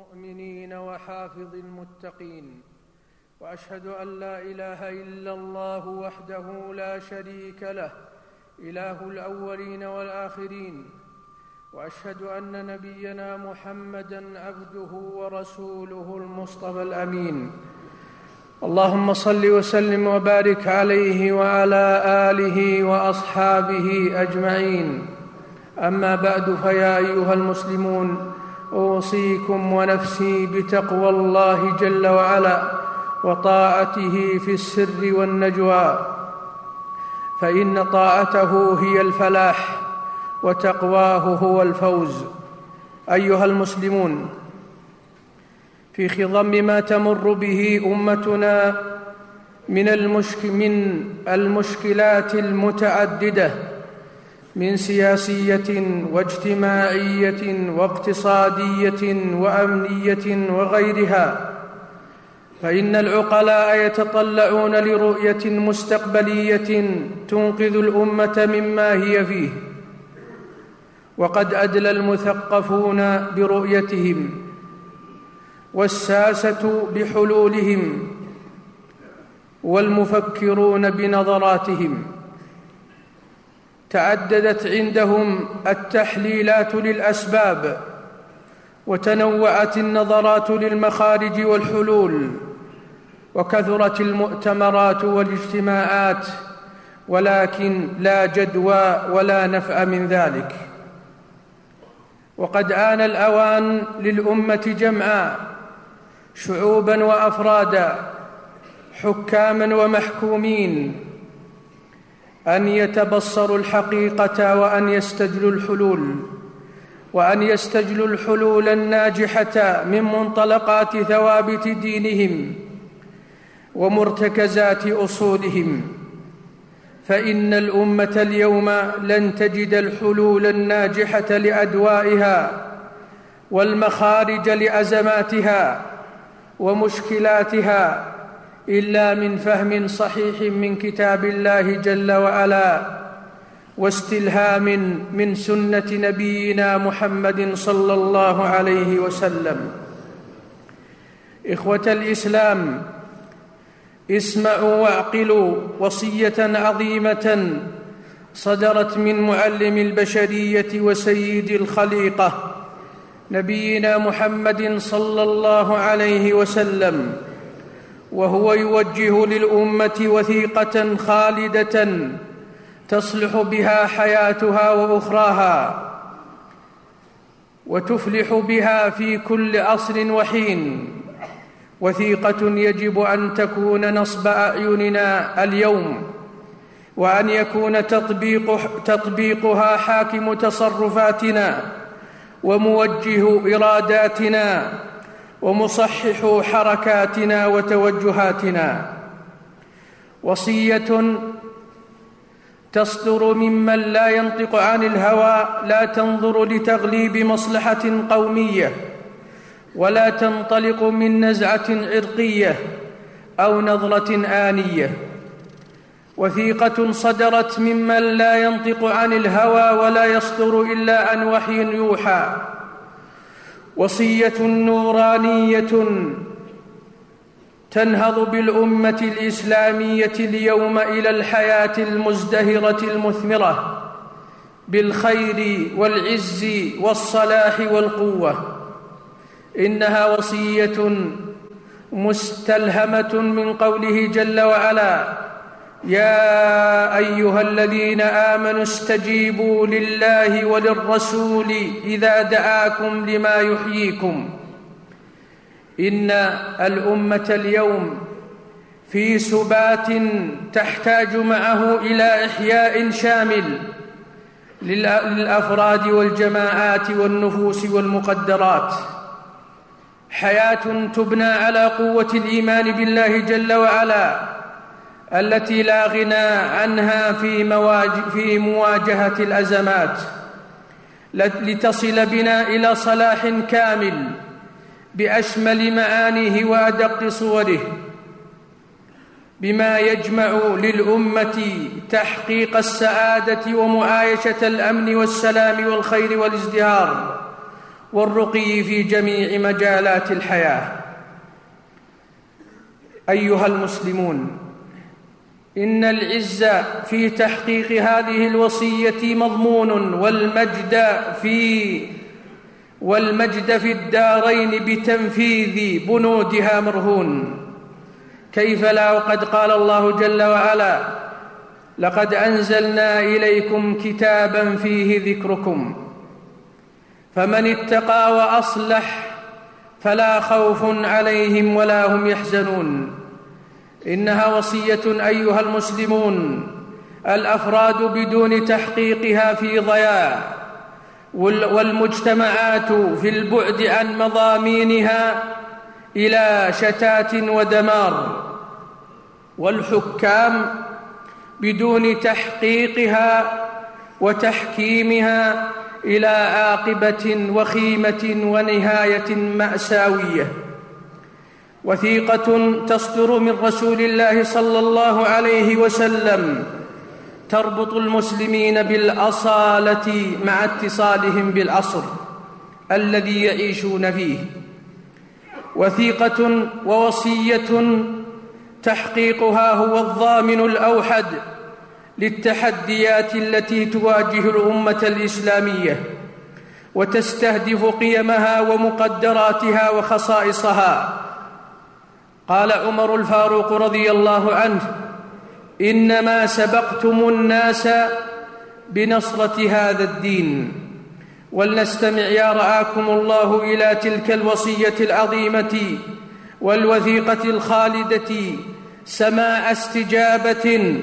المؤمنين وحافظ المتقين، وأشهد أن لا إله إلا الله وحده لا شريك له إله الأولين والآخرين، وأشهد أن نبينا محمدًا عبده ورسوله المصطفى الأمين. اللهم صل وسلم وبارك عليه وعلى آله وأصحابه أجمعين. أما بعد، فيا أيها المسلمون، أوصيكم ونفسي بتقوى الله جل وعلا وطاعته في السر والنجوى، فإن طاعته هي الفلاح وتقواه هو الفوز. أيها المسلمون، في خضم ما تمر به أمتنا من المشكلات المتعددة، من سياسية واجتماعية واقتصادية وأمنية وغيرها، فإن العقلاء يتطلعون لرؤية مستقبلية تنقذ الأمة مما هي فيه، وقد أدلى المثقفون برؤيتهم والساسة بحلولهم والمفكرون بنظراتهم. تعددت عندهم التحليلات للأسباب، وتنوعت النظرات للمخارج والحلول، وكثرت المؤتمرات والاجتماعات، ولكن لا جدوى ولا نفع من ذلك. وقد آن الأوان للأمة جمعاء، شعوبا وأفرادا، حكاما ومحكومين، أن يتبصروا الحقيقة وأن يستجلوا الحلول الناجحة من منطلقات ثوابت دينهم ومرتكزات أصولهم، فإن الأمة اليوم لن تجد الحلول الناجحة لأدوائها والمخارج لأزماتها ومشكلاتها إلا من فهم صحيح من كتاب الله جل وعلا، واستلهام من سنة نبينا محمد صلى الله عليه وسلم. إخوة الإسلام، اسمعوا واعقلوا وصية عظيمة صدرت من معلم البشرية وسيد الخليقة نبينا محمد صلى الله عليه وسلم، وهو يوجه للأمة وثيقة خالدة تصلح بها حياتها وأخراها، وتفلح بها في كل عصر وحين. وثيقة يجب أن تكون نصب أعيننا اليوم، وأن يكون تطبيقها حاكم تصرفاتنا وموجه إراداتنا ومصحح حركاتنا وتوجهاتنا. وصية تصدر ممن لا ينطق عن الهوى، لا تنظر لتغليب مصلحة قومية، ولا تنطلق من نزعة عرقية أو نظرة آنية. وثيقة صدرت ممن لا ينطق عن الهوى ولا يصدر إلا عن وحي يوحى. وصية نورانية تنهض بالأمة الإسلامية اليوم إلى الحياة المزدهرة المثمرة بالخير والعز والصلاح والقوة. إنها وصية مستلهمة من قوله جل وعلا: يا أيها الذين آمنوا استجيبوا لله وللرسول إذا دعاكم لما يحييكم. إن الأمة اليوم في سبات تحتاج معه إلى إحياء شامل للأفراد والجماعات والنفوس والمقدرات، حياة تبنى على قوة الإيمان بالله جل وعلا التي لا غنى عنها في مواجهة الأزمات، لتصل بنا إلى صلاح كامل بأشمل معانيه وأدق صوره، بما يجمع للأمة تحقيق السعادة ومعايشة الأمن والسلام والخير والازدهار، والرقي في جميع مجالات الحياة. أيها المسلمون، إن العز في تحقيق هذه الوصية مضمون، والمجد في الدارين بتنفيذ بنودها مرهون. كيف لا وقد قال الله جل وعلا: لقد أنزلنا إليكم كتابا فيه ذكركم، فمن اتقى وأصلح فلا خوف عليهم ولا هم يحزنون. إنها وصية أيها المسلمون الأفراد بدون تحقيقها في ضياع، والمجتمعات في البعد عن مضامينها إلى شتات ودمار، والحكام بدون تحقيقها وتحكيمها إلى عاقبة وخيمة ونهاية مأساوية. وثيقة تصدر من رسول الله صلى الله عليه وسلم تربط المسلمين بالأصالة مع اتصالهم بالعصر الذي يعيشون فيه. وثيقة ووصية تحقيقها هو الضامن الأوحد للتحديات التي تواجه الأمة الإسلامية، وتستهدف قيمها ومقدراتها وخصائصها. قال عمر الفاروق رضي الله عنه: إنما سبقتم الناس بنصرة هذا الدين. ولنستمع يا رعاكم الله إلى تلك الوصية العظيمة والوثيقة الخالدة سماع استجابة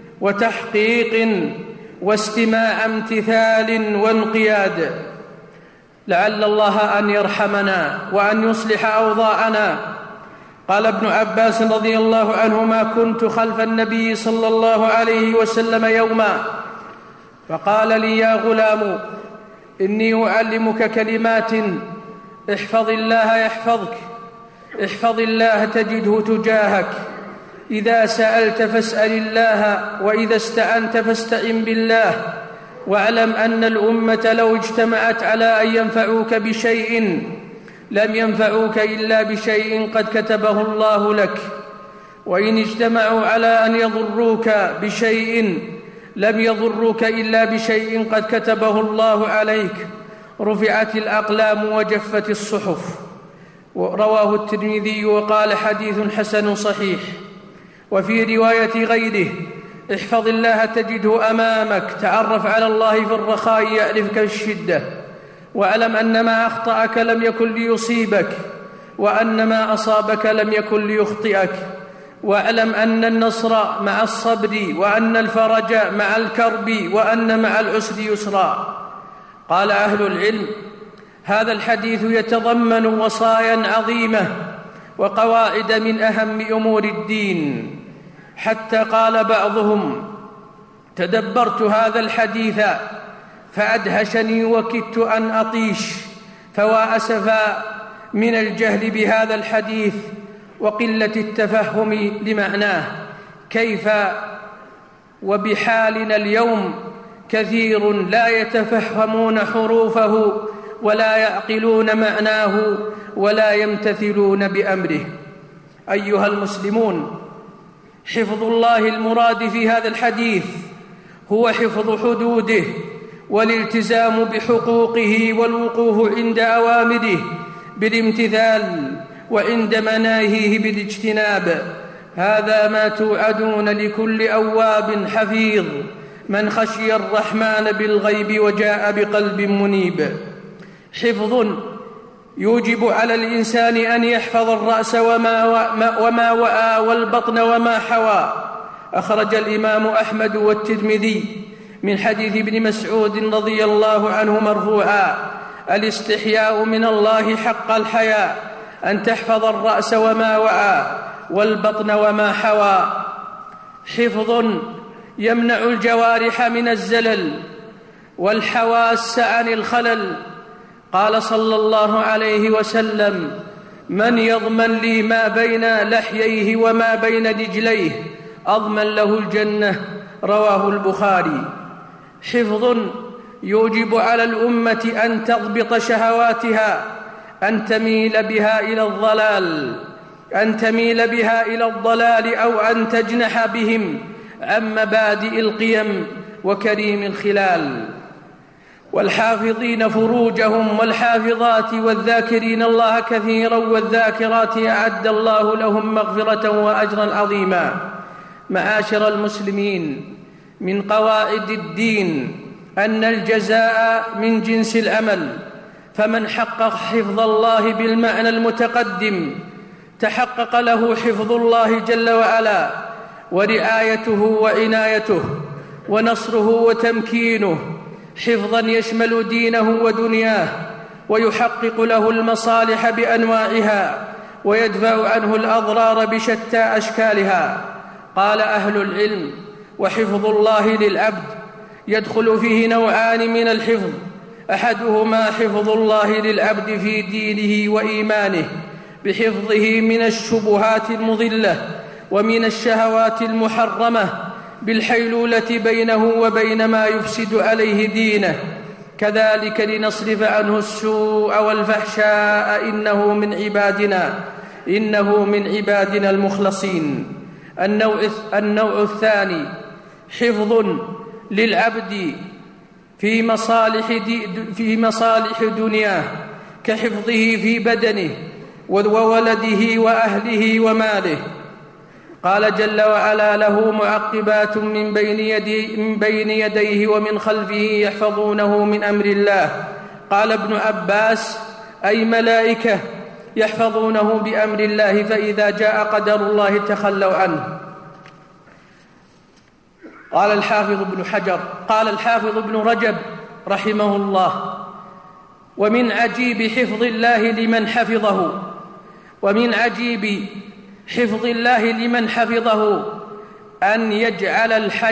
وتحقيق واستماع امتثال وانقياد، لعل الله أن يرحمنا وأن يصلح أوضاعنا. قال ابن عباس رضي الله عنهما: كنت خلف النبي صلى الله عليه وسلم يوما فقال لي: يا غلام، إني أعلمك كلمات، احفظ الله يحفظك، احفظ الله تجده تجاهك، إذا سألت فاسأل الله، وإذا استعنت فاستعن بالله، واعلم أن الأمة لو اجتمعت على أن ينفعوك بشيء لم ينفعوك إلا بشيء قد كتبه الله لك، وإن اجتمعوا على أن يضروك بشيء لم يضروك إلا بشيء قد كتبه الله عليك. رفعت الأقلام وجفت الصحف. رواه الترمذي وقال: حديث حسن صحيح. وفي رواية غيره: احفظ الله تجده أمامك، تعرف على الله في الرخاء يعرفك في الشدة، واعلم أن ما أخطأك لم يكن ليصيبك، وأن ما أصابك لم يكن ليخطئك، واعلم أن النصر مع الصبر، وأن الفرج مع الكرب، وأن مع العسر يسرا. قال أهل العلم: هذا الحديث يتضمن وصايا عظيمة وقواعد من أهم أمور الدين، حتى قال بعضهم: تدبرت هذا الحديث فأدهشني وكدت أن أطيش، فوا أسفا من الجهل بهذا الحديث وقلة التفهم لمعناه. كيف وبحالنا اليوم كثير لا يتفهمون حروفه ولا يعقلون معناه ولا يمتثلون بأمره. أيها المسلمون، حفظ الله المراد في هذا الحديث هو حفظ حدوده والالتزام بحقوقه والوقوف عند أوامره بالامتثال وعند مناهيه بالاجتناب. هذا ما توعدون لكل أواب حفيظ من خشي الرحمن بالغيب وجاء بقلب منيب. حفظ يوجب على الإنسان أن يحفظ الرأس وما وعى، والبطن وما حوى. أخرج الإمام أحمد والترمذي من حديث ابن مسعود رضي الله عنه مرفوعا: الاستحياء من الله حق الحياء أن تحفظ الرأس وما وعى، والبطن وما حوى. حفظ يمنع الجوارح من الزلل والحواس عن الخلل. قال صلى الله عليه وسلم: من يضمن لي ما بين لحييه وما بين رجليه أضمن له الجنة. رواه البخاري. حفظ يوجب على الأمة أن تضبط شهواتها، أن تميل بها إلى الضلال أو أن تجنح بهم عن مبادئ القيم وكريم الخلال. والحافظين فروجهم والحافظات والذاكرين الله كثيرا والذاكرات أعد الله لهم مغفرة وأجرا عظيما. معاشر المسلمين، من قواعد الدين أن الجزاء من جنس العمل، فمن حقق حفظ الله بالمعنى المتقدم تحقق له حفظ الله جل وعلا ورعايته وعنايته ونصره وتمكينه، حفظا يشمل دينه ودنياه ويحقق له المصالح بأنواعها ويدفع عنه الأضرار بشتى أشكالها. قال أهل العلم: وحفظ الله للعبد يدخل فيه نوعان من الحفظ، أحدهما حفظ الله للعبد في دينه وإيمانه بحفظه من الشبهات المضلة ومن الشهوات المحرمة بالحيلولة بينه وبين ما يفسد عليه دينه، كذلك لنصرف عنه السوء والفحشاء إنه من عبادنا المخلصين. النوع الثاني حفظ للعبد في مصالح دنياه كحفظه في بدنه وولده وأهله وماله. قال جل وعلا: له معقبات من بين يديه ومن خلفه يحفظونه من أمر الله. قال ابن عباس: أي ملائكة يحفظونه بأمر الله، فإذا جاء قدر الله تخلوا عنه. قال الحافظ ابن رجب رحمه الله: ومن عجيب حفظ الله لمن حفظه أن يجعل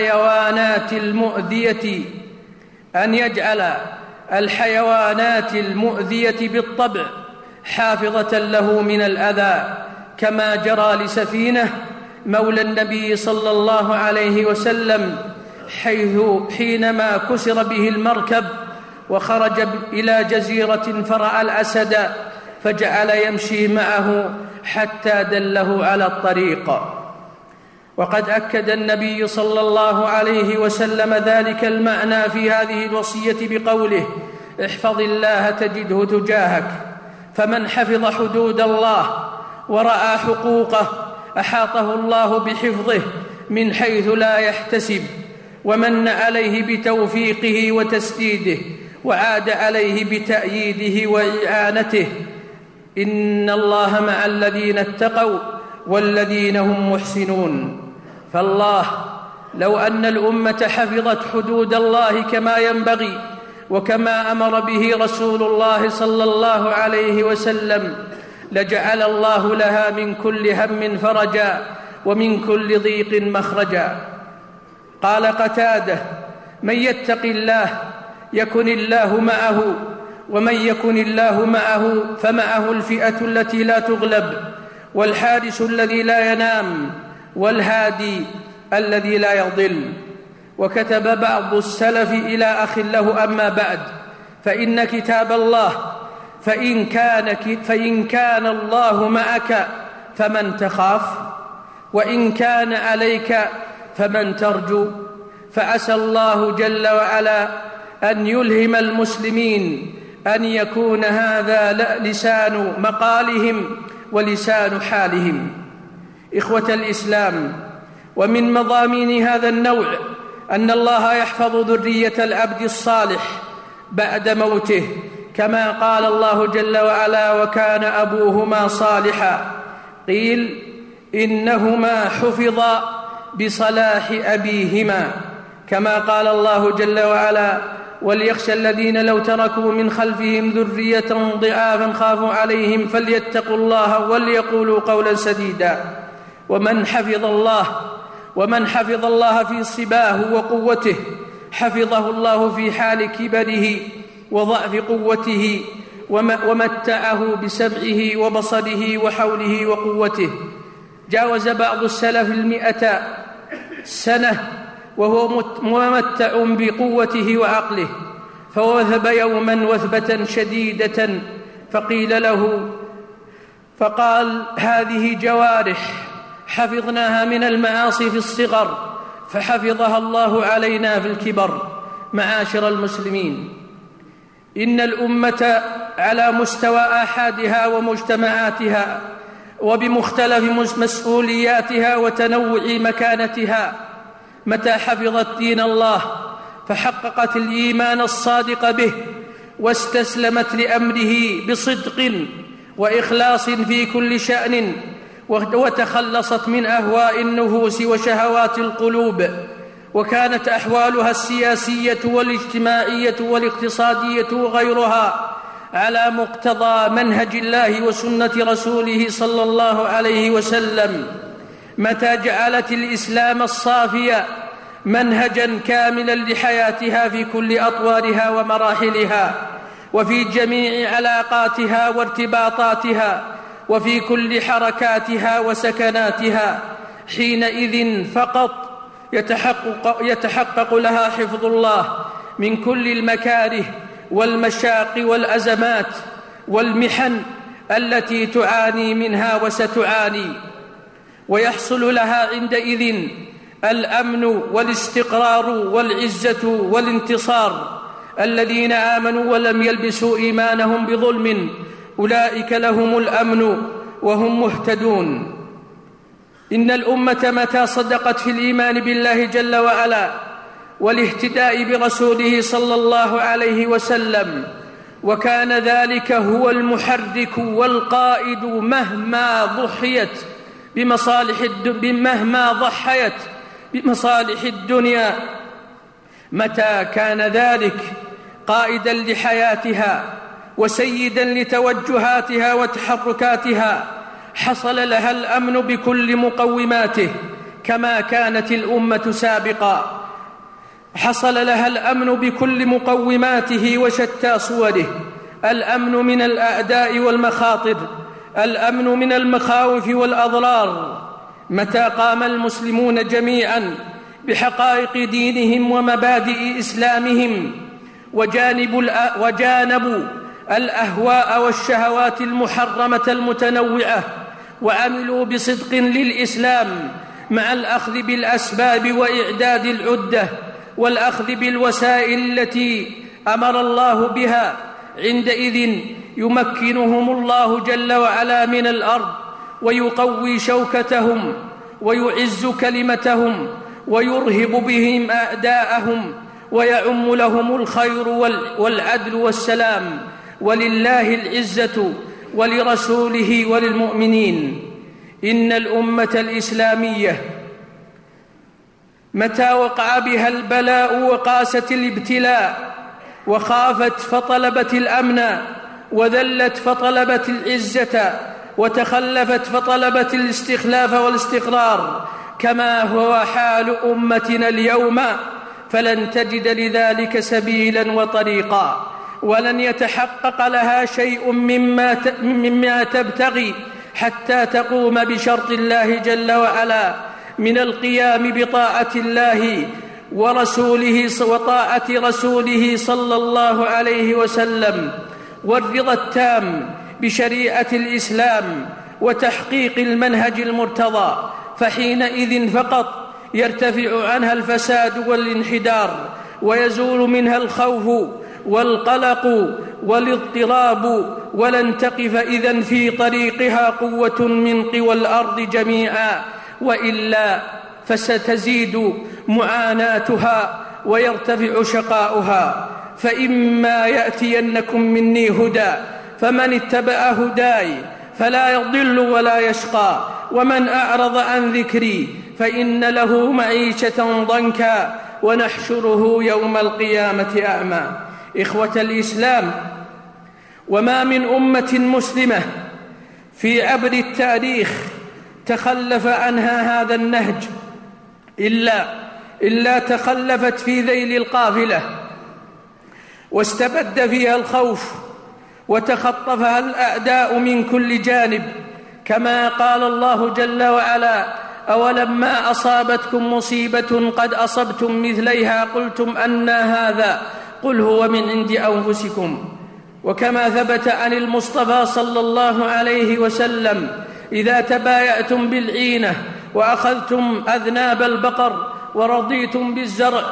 الحيوانات المؤذية بالطبع حافظة له من الأذى، كما جرى لسفينة مولى النبي صلى الله عليه وسلم حينما كسر به المركب وخرج إلى جزيرة فرأى الأسد فجعل يمشي معه حتى دله على الطريق. وقد أكد النبي صلى الله عليه وسلم ذلك المعنى في هذه الوصية بقوله: احفظ الله تجده تجاهك. فمن حفظ حدود الله ورعى حقوقه أحاطه الله بحفظه من حيث لا يحتسب، ومن عليه بتوفيقه وتسديده، وعاد عليه بتأييده وإعانته. إن الله مع الذين اتقوا والذين هم محسنون. فالله لو أن الأمة حفظت حدود الله كما ينبغي وكما أمر به رسول الله صلى الله عليه وسلم لجعل الله لها من كل هم فرجا ومن كل ضيق مخرجا. قال قتادة: من يتق الله يكن الله معه، ومن يكن الله معه فمعه الفئة التي لا تغلب، والحارس الذي لا ينام، والهادي الذي لا يضل. وكتب بعض السلف إلى أخ له: أما بعد، فإن كتاب الله فإن كان الله معك فمن تخاف، وإن كان عليك فمن ترجو. فعسى الله جل وعلا أن يلهم المسلمين أن يكون هذا لسان مقالهم ولسان حالهم. إخوة الإسلام، ومن مضامين هذا النوع أن الله يحفظ ذرية العبد الصالح بعد موته، كما قال الله جل وعلا: وكان أبوهما صالحا. قيل: إنهما حفظا بصلاح أبيهما، كما قال الله جل وعلا: وليخشى الذين لو تركوا من خلفهم ذرية ضعافا خافوا عليهم فليتقوا الله وليقولوا قولا سديدا. ومن حفظ الله في صباه وقوته حفظه الله في حال كبره وضعف قوته، ومتعه بسمعه وبصره وحوله وقوته. جاوز بعض السلف 100 سنة وهو ممتع بقوته وعقله، فوثب يوما وثبة شديدة فقال: هذه جوارح حفظناها من المعاصي في الصغر فحفظها الله علينا في الكبر. معاشر المسلمين، إن الأمة على مستوى آحادها ومجتمعاتها وبمختلف مسؤولياتها وتنوع مكانتها، متى حفظت دين الله فحققت الإيمان الصادق به واستسلمت لأمره بصدق وإخلاص في كل شأن، وتخلصت من أهواء النفوس وشهوات القلوب، وكانت أحوالها السياسية والاجتماعية والاقتصادية وغيرها على مقتضى منهج الله وسنة رسوله صلى الله عليه وسلم، متى جعلت الإسلام الصافي منهجا كاملا لحياتها في كل أطوارها ومراحلها وفي جميع علاقاتها وارتباطاتها وفي كل حركاتها وسكناتها، حينئذ فقط يتحقق لها حفظ الله من كل المكاره والمشاق والأزمات والمحن التي تعاني منها وستعاني، ويحصل لها عندئذ الأمن والاستقرار والعزة والانتصار. الذين آمنوا ولم يلبسوا إيمانهم بظلم أولئك لهم الأمن وهم مهتدون. إن الأمة متى صدقت في الإيمان بالله جل وعلا والاهتداء برسوله صلى الله عليه وسلم، وكان ذلك هو المحرك والقائد مهما ضحيت بمصالح الدنيا، متى كان ذلك قائدا لحياتها وسيدا لتوجهاتها وتحركاتها، حصل لها الأمن بكل مقوماته كما كانت الأمة سابقا. حصل لها الأمن بكل مقوماته وشتى صوره: الأمن من الأعداء والمخاطر، الأمن من المخاوف والأضرار. متى قام المسلمون جميعا بحقائق دينهم ومبادئ إسلامهم وجانبوا الأهواء والشهوات المحرمة المتنوعة، وعملوا بصدق للإسلام مع الأخذ بالأسباب وإعداد العدة والأخذ بالوسائل التي أمر الله بها، عندئذ يمكنهم الله جل وعلا من الأرض ويقوي شوكتهم ويعز كلمتهم ويرهب بهم أعداءهم ويعم لهم الخير والعدل والسلام. ولله العزة ولرسوله وللمؤمنين. إن الأمة الإسلامية متى وقع بها البلاء وقاست الابتلاء وخافت فطلبت الأمن، وذلت فطلبت العزة، وتخلفت فطلبت الاستخلاف والاستقرار، كما هو حال أمتنا اليوم، فلن تجد لذلك سبيلا وطريقا، ولن يتحقق لها شيء مما تبتغي حتى تقوم بشرط الله جل وعلا من القيام بطاعة الله ورسوله وطاعة رسوله صلى الله عليه وسلم، والرضا التام بشريعة الإسلام وتحقيق المنهج المرتضى، فحينئذ فقط يرتفع عنها الفساد والانحدار، ويزول منها الخوف والقلق والاضطراب، ولن تقف إذن في طريقها قوة من قوى الأرض جميعا، وإلا فستزيد معاناتها ويرتفع شقاؤها. فإما يأتينكم مني هدى فمن اتبع هداي فلا يضل ولا يشقى، ومن أعرض عن ذكري فإن له معيشة ضنكا ونحشره يوم القيامة أعمى. إخوة الإسلام، وما من أمة مسلمة في عبر التاريخ تخلف عنها هذا النهج إلا تخلفت في ذيل القافلة، واستبد فيها الخوف، وتخطفها الأعداء من كل جانب، كما قال الله جل وعلا: أولما أصابتكم مصيبة قد أصبتم مثليها قلتم أنى هذا قل هو من عند أنفسكم. وكما ثبت عن المصطفى صلى الله عليه وسلم: إذا تبايعتم بالعينة وأخذتم أذناب البقر ورضيتم بالزرع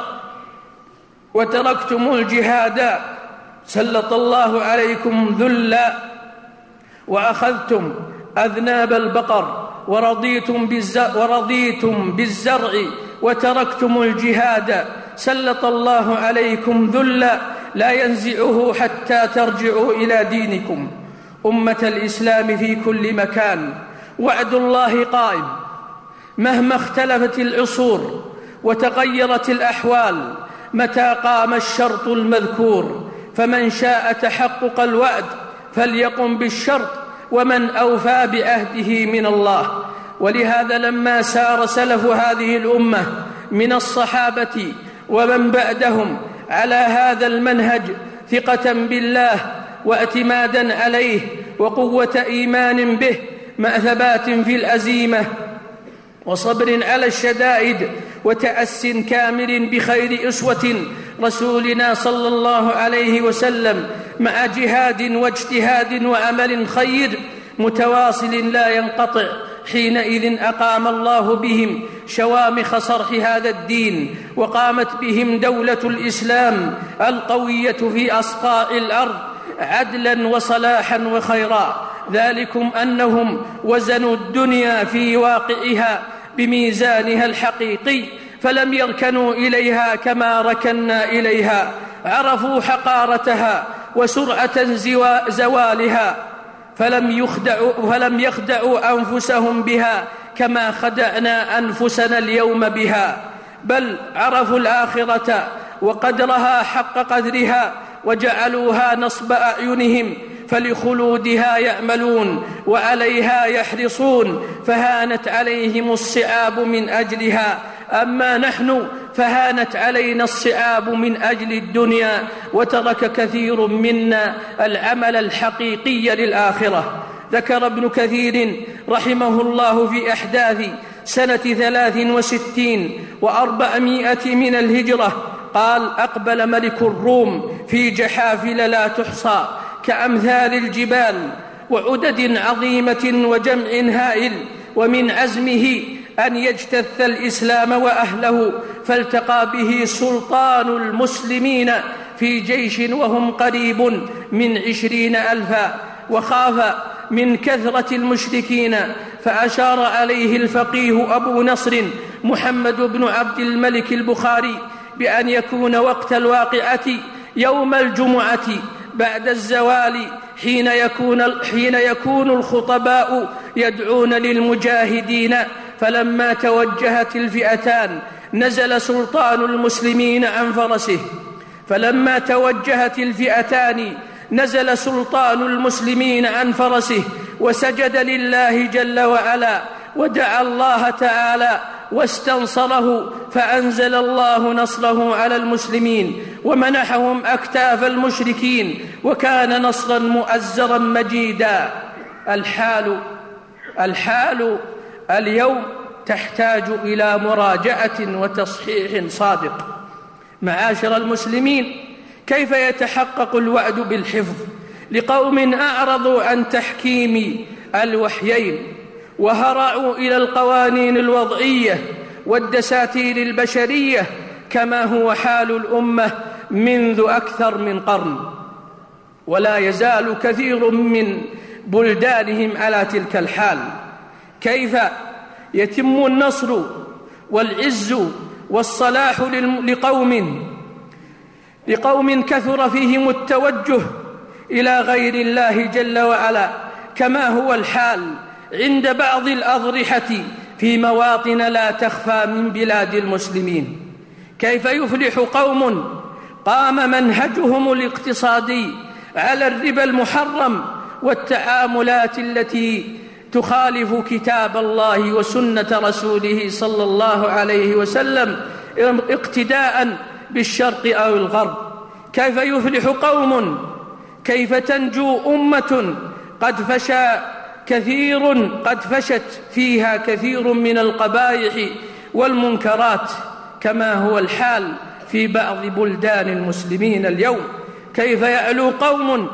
وتركتم الجهاد سلط الله عليكم ذلا. وأخذتم أذناب البقر ورضيتم بالزرع وتركتم الجهاد سلط الله عليكم ذلا لا ينزعه حتى ترجعوا إلى دينكم. أمة الإسلام في كل مكان، وعد الله قائم مهما اختلفت العصور وتغيرت الأحوال، متى قام الشرط المذكور. فمن شاء تحقق الوعد فليقم بالشرط، ومن أوفى بعهده من الله. ولهذا لما سار سلف هذه الأمة من الصحابة ومن بعدهم على هذا المنهج ثقة بالله واعتمادا عليه وقوة إيمان به مع ثبات في العزيمة وصبر على الشدائد وتأس كامل بخير أسوة رسولنا صلى الله عليه وسلم، مع جهاد واجتهاد وعمل خير متواصل لا ينقطع، حينئذ أقام الله بهم شوامخ صرح هذا الدين، وقامت بهم دولة الإسلام القوية في أصقاع الأرض عدلا وصلاحا وخيرا. ذلكم أنهم وزنوا الدنيا في واقعها بميزانها الحقيقي، فلم يركنوا إليها كما ركنا إليها، عرفوا حقارتها وسرعة زوالها، فلم يخدعوا أنفسهم بها كما خدعنا أنفسنا اليوم بها، بل عرفوا الآخرة وقدرها حق قدرها وجعلوها نصب أعينهم، فلخلودها يعملون وعليها يحرصون، فهانت عليهم الصعاب من أجلها. أما نحن فهانت علينا الصعاب من أجل الدنيا، وترك كثير منا العمل الحقيقي للآخرة. ذكر ابن كثير رحمه الله في أحداث سنة 63 و400 من الهجرة قال: أقبل ملك الروم في جحافل لا تحصى كأمثال الجبال وعدد عظيمة وجمع هائل، ومن عزمه أن يجتث الإسلام وأهله، فالتقى به سلطان المسلمين في جيش وهم قريب من 20,000، وخاف من كثرة المشركين، فأشار عليه الفقيه أبو نصر محمد بن عبد الملك البخاري بأن يكون وقت الواقعة يوم الجمعة بعد الزوال، حين يكون الخطباء يدعون للمجاهدين. فلما توجهت الفئتان نزل سلطان المسلمين عن فرسه وسجد لله جل وعلا ودعا الله تعالى واستنصره، فأنزل الله نصره على المسلمين ومنحهم أكتاف المشركين، وكان نصرا مؤزرا مجيدا. الحال اليوم تحتاج إلى مراجعة وتصحيح صادق. معاشر المسلمين، كيف يتحقق الوعد بالحفظ لقوم أعرضوا عن تحكيم الوحيين وهرعوا إلى القوانين الوضعية والدساتير البشرية، كما هو حال الأمة منذ أكثر من قرن، ولا يزال كثير من بلدانهم على تلك الحال؟ كيف يتم النصر والعز والصلاح لقوم كثر فيهم التوجه إلى غير الله جل وعلا، كما هو الحال عند بعض الأضرحة في مواطن لا تخفى من بلاد المسلمين؟ كيف يفلح قوم قام منهجهم الاقتصادي على الربا المحرم والتعاملات التي تخالف كتاب الله وسنة رسوله صلى الله عليه وسلم اقتداء بالشرق أو الغرب؟ كيف يفلح قوم؟ كيف تنجو أمة قد فشت فيها كثير من القبائح والمنكرات، كما هو الحال في بعض بلدان المسلمين اليوم، كيف يعلو قوم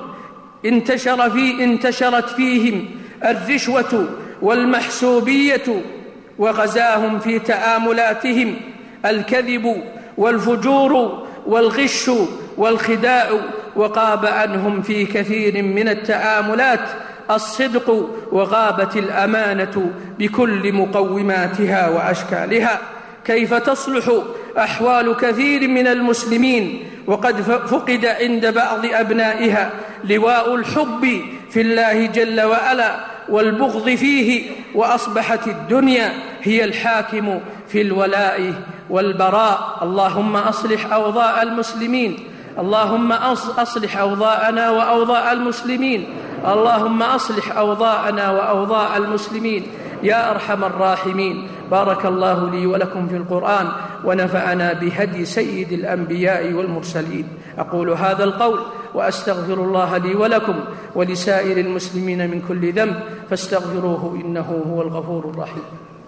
انتشرت فيهم الرشوة والمحسوبية، وغزاهم في تعاملاتهم الكذب والفجور والغش والخداع، وغاب عنهم في كثير من التعاملات الصدق، وغابت الأمانة بكل مقوماتها وأشكالها. كيف تصلح أحوال كثير من المسلمين وقد فقد عند بعض أبنائها لواء الحب في الله جل وعلا والبغض فيه، وأصبحت الدنيا هي الحاكم في الولاء والبراء. اللهم أصلح أوضاع المسلمين، اللهم أصلح أوضاعنا وأوضاع المسلمين، اللهم أصلح أوضاعنا وأوضاع المسلمين يا أرحم الراحمين. بارك الله لي ولكم في القرآن، ونفعنا بهدي سيد الأنبياء والمرسلين. أقول هذا القول وأستغفر الله لي ولكم ولسائر المسلمين من كل ذنب، فاستغفروه إنه هو الغفور الرحيم.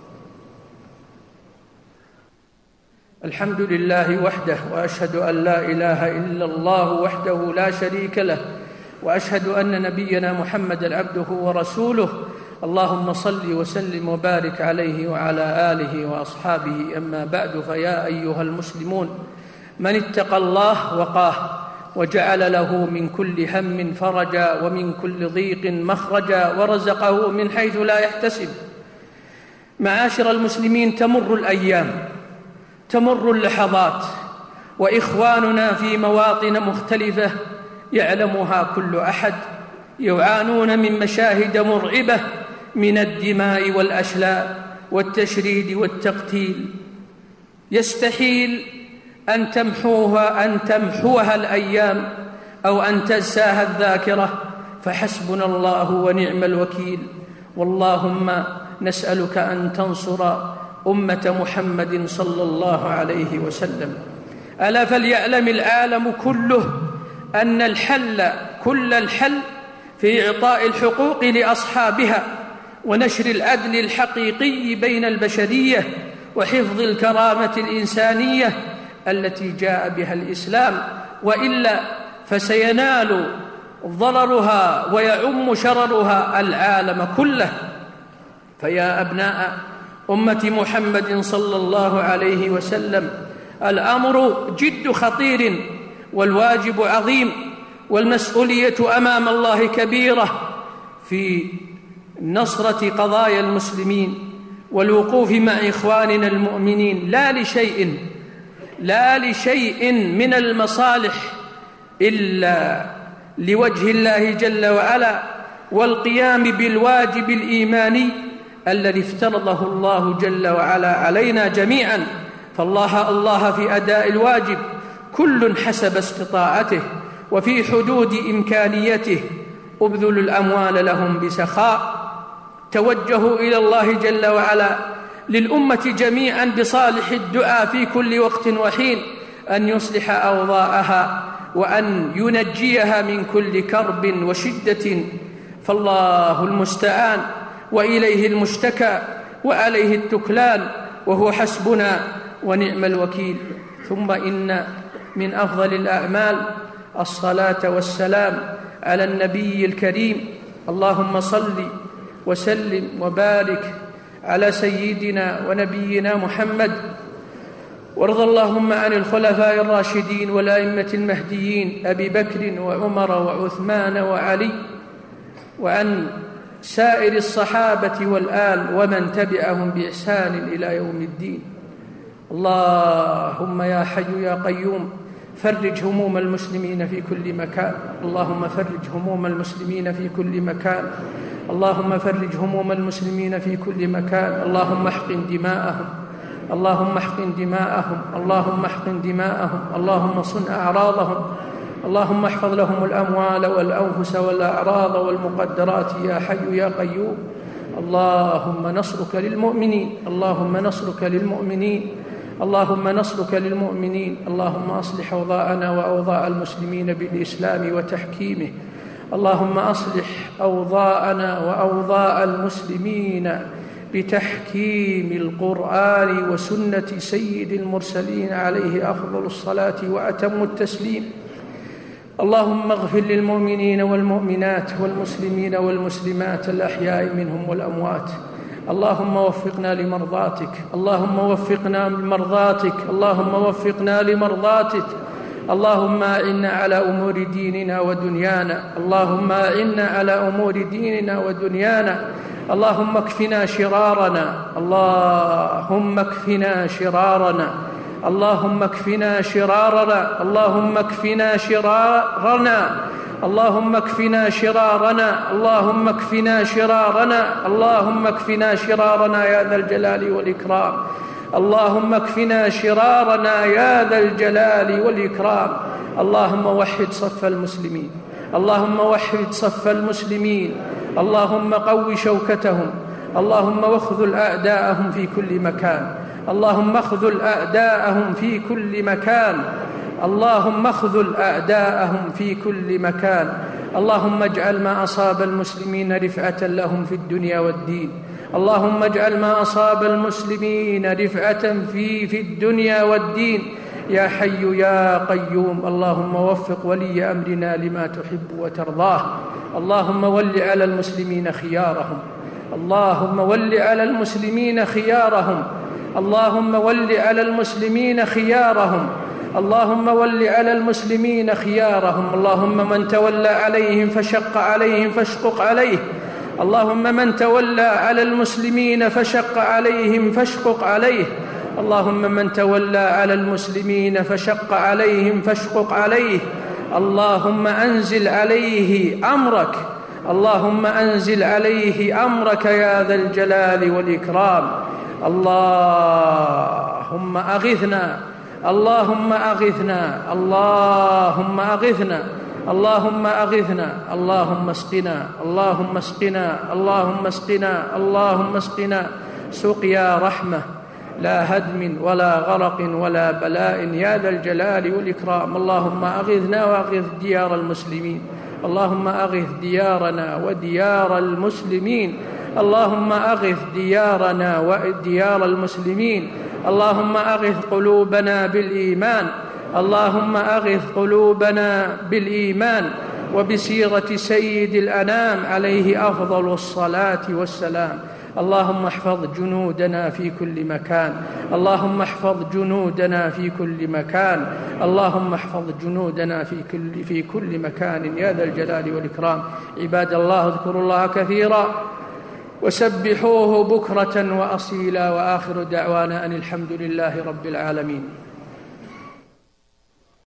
الحمد لله وحده، وأشهد أن لا إله إلا الله وحده لا شريك له، وأشهد أن نبينا محمدًا عبده ورسوله. اللهم صل وسلم وبارك عليه وعلى آله وأصحابه. أما بعد، فيا أيها المسلمون، من اتقى الله وقاه، وجعل له من كل هم فرجا، ومن كل ضيق مخرجا، ورزقه من حيث لا يحتسب. معاشر المسلمين، تمر الأيام، تمر اللحظات، وإخواننا في مواطن مختلفة يعلمها كل أحد يعانون من مشاهد مرعبة من الدماء والأشلاء والتشريد والتقتيل. يستحيل أن تمحوها الأيام أو أن تنساها الذاكرة، فحسبنا الله ونعم الوكيل. واللهم نسألك أن تنصر أمة محمد صلى الله عليه وسلم. ألا فليعلم العالم كله أن كل الحل في إعطاء الحقوق لأصحابها، ونشر العدل الحقيقي بين البشرية، وحفظ الكرامة الإنسانية التي جاء بها الإسلام، وإلا فسينال ضررها ويعم شررها العالم كله. فيا أبناء أمة محمد صلى الله عليه وسلم، الأمر جد خطير، والواجب عظيم، والمسؤولية أمام الله كبيرة في نصرة قضايا المسلمين والوقوف مع إخواننا المؤمنين، لا لشيء من المصالح إلا لوجه الله جل وعلا، والقيام بالواجب الإيماني الذي افترضه الله جل وعلا علينا جميعا. فالله في أداء الواجب كل حسب استطاعته وفي حدود إمكانيته. ابذلوا الأموال لهم بسخاء، توجهوا إلى الله جل وعلا للأمة جميعا بصالح الدعاء في كل وقت وحين أن يصلح أوضاعها وأن ينجيها من كل كرب وشدة. فالله المستعان، وإليه المشتكى، وعليه التكلان، وهو حسبنا ونعم الوكيل. ثم إن من أفضل الأعمال الصلاة والسلام على النبي الكريم. اللهم صل وسلم وبارك على سيدنا ونبينا محمد، وارض اللهم عن الخلفاء الراشدين والأئمة المهديين أبي بكر وعمر وعثمان وعلي، وعن سائر الصحابة والآل ومن تبعهم بإحسان إلى يوم الدين. اللهم يا حي يا قيوم، فرج هموم المسلمين في كل مكان. اللهم فرج هموم المسلمين في كل مكان. اللهم فرج هموم المسلمين في كل مكان. اللهم احقن دماءهم، اللهم احقن دماءهم، اللهم احقن دماءهم، اللهم صن أعراضهم، اللهم احفظ لهم الأموال والأنفس والأعراض والمقدرات يا حي يا قيوم. اللهم نصرك للمؤمنين، اللهم نصرك للمؤمنين، اللهم نصرك للمؤمنين. اللهم أصلح أوضاعنا وأوضاع المسلمين بالإسلام وتحكيمه. اللهم أصلح أوضاعنا وأوضاع المسلمين بتحكيم القرآن وسنة سيد المرسلين عليه أفضل الصلاة وأتم التسليم. اللهم اغفر للمؤمنين والمؤمنات والمسلمين والمسلمات الأحياء منهم والأموات. اللهم وفقنا لمرضاتك، اللهم وفقنا لمرضاتك، اللهم وفقنا لمرضاتك. اللهم أعنا على أمور ديننا ودنيانا، اللهم أعنا على أمور ديننا ودنيانا. اللهم اكفنا شرارنا، اللهم اكفنا شرارنا، اللهم اكفنا شرارنا، اللهم اكفنا شرارنا، اللهم اكفنا شرارنا، اللهم اكفنا شرارنا، اللهم اكفنا شرارنا يا ذا الجلال والإكرام. اللهم اكفنا شرارنا يا ذا الجلال والإكرام. اللهم وحد صف المسلمين، اللهم وحد صف المسلمين، اللهم قو شوكتهم، اللهم واخذل أعداءهم في كل مكان، اللهم اخذل أعداءهم في كل مكان، اللهم اخذل أعداءهم في كل مكان. اللهم اجعل ما أصاب المسلمين رفعة لهم في الدنيا والدين، اللهم اجعل ما أصاب المسلمين رفعة في الدنيا والدين يا حي يا قيوم. اللهم وفق ولي أمرنا لما تحب وترضاه. اللهم ول على المسلمين خيارهم، اللهم ول على المسلمين خيارهم، اللهم ول على المسلمين خيارهم، اللهم ول على المسلمين خيارهم. اللهم من تولى عليهم فشق عليهم فاشقق عليه، اللهم من تولى على المسلمين فشق عليهم فاشقق عليه، اللهم من تولى على المسلمين فشق عليهم فاشقق عليه. اللهم أنزل عليه أمرك، اللهم أنزل عليه أمرك يا ذا الجلال والإكرام. اللهم أغثنا، اللهم أغثنا، اللهم أغثنا، اللهم أغثنا، اللهم اسقنا، اللهم اسقنا، اللهم اسقنا، اللهم اسقنا سقيا رحمة لا هدم ولا غرق ولا بلاء يا ذا الجلال والإكرام. اللهم أغثنا وأغث ديار المسلمين، اللهم أغث ديارنا وديار المسلمين، اللهم أغث ديارنا وديار المسلمين. اللهم أغث قلوبنا بالإيمان، اللهم أغث قلوبنا بالإيمان وبسيرة سيد الأنام عليه أفضل الصلاة والسلام. اللهم احفظ جنودنا في كل مكان، اللهم احفظ جنودنا في كل مكان، اللهم احفظ جنودنا في كل مكان يا ذا الجلال والإكرام. عباد الله، اذكروا الله كثيرا وسبحوه بكرة وأصيلا، وآخر دعوانا أن الحمد لله رب العالمين.